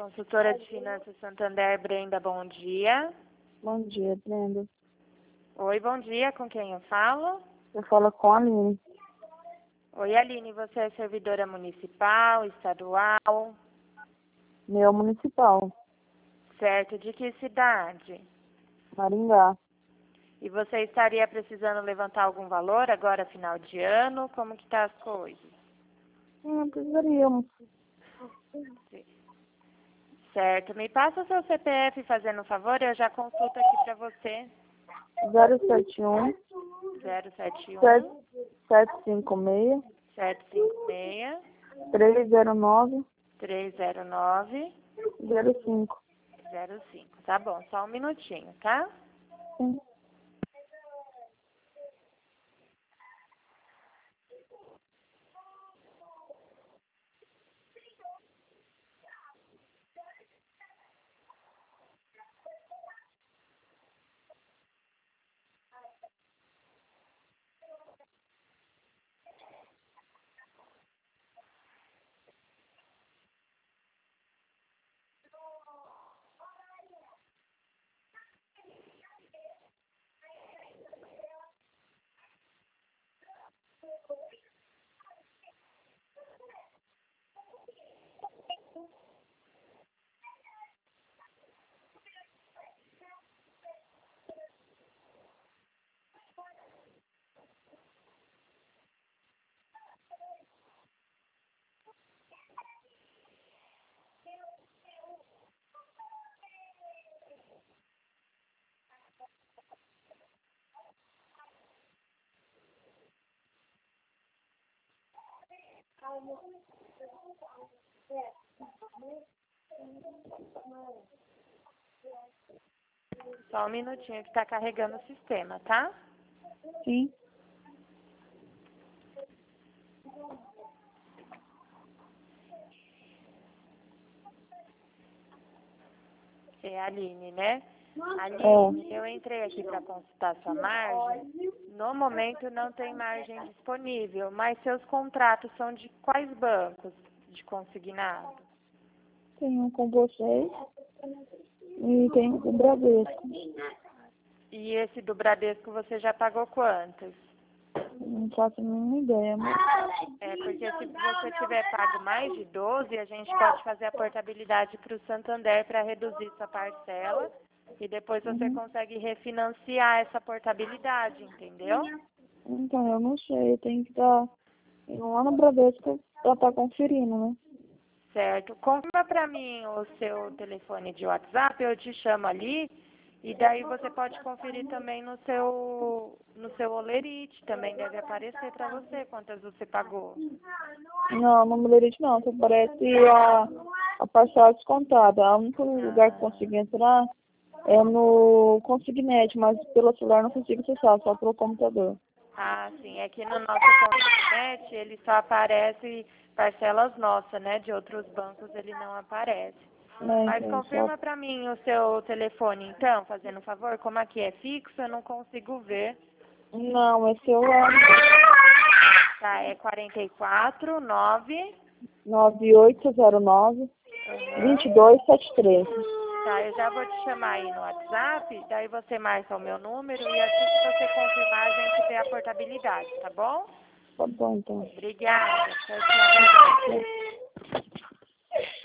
Consultora de Finanças Santander, Brenda, bom dia. Bom dia, Brenda. Oi, bom dia, com quem eu falo? Eu falo com a Aline. Oi, Aline, você é servidora municipal, estadual? Meu municipal, Certo, de que cidade? Maringá. E você estaria precisando levantar algum valor agora, final de ano? Como que tá as coisas? Precisaríamos. Certo, me passa o seu CPF fazendo um favor, eu já consulto aqui para você. 071 071 756 756 309 309 05. 05. Tá bom, só um minutinho, tá? Sim. Só um minutinho que tá carregando o sistema, tá? Sim. É a Aline, né? Aline, eu entrei aqui para consultar sua margem. No momento não tem margem disponível, mas seus contratos são de quais bancos de consignado? Tem um com vocês e tem um com o Bradesco. E esse do Bradesco você já pagou quantos? Não faço a mínima ideia, mas É, porque se você tiver pago mais de 12, a gente pode fazer a portabilidade para o Santander para reduzir sua parcela e depois você consegue refinanciar essa portabilidade, entendeu? então eu não sei, eu tenho que estar lá no Bradesco pra estar conferindo, né? Certo. Confirma para mim o seu telefone de WhatsApp, eu te chamo ali e daí você pode conferir também no seu Olerite, também deve aparecer para você quantas você pagou. Não, no Mulherite não, só aparece a parcela descontada. O único lugar que eu consigo entrar é no Consignet, mas pelo celular não consigo acessar, só pelo computador. Ah, sim. É que no nosso Consignet ele só aparece parcelas nossas, né? De outros bancos ele não aparece. Mas Então, confirma para mim o seu telefone, então, fazendo um favor. Como aqui é fixo, eu não consigo ver. Não, é celular. Tá, é 44 9. 9809 Uhum. 2273. Tá, eu já vou te chamar aí no WhatsApp, daí você marca o meu número e assim que você confirmar a gente vê a portabilidade, tá bom? Tá bom, então. Obrigada. Tchau, tchau.